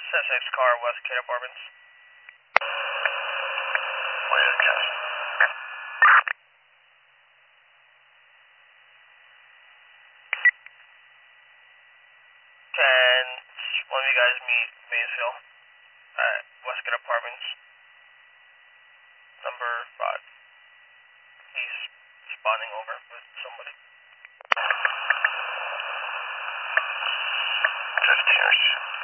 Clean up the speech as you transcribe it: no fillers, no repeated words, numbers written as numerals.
Sussex car, Westgate Apartments. Westgate. Can one of you guys meet Maysville at Westgate Apartments? Number 5. He's spawning over with somebody. 15ers.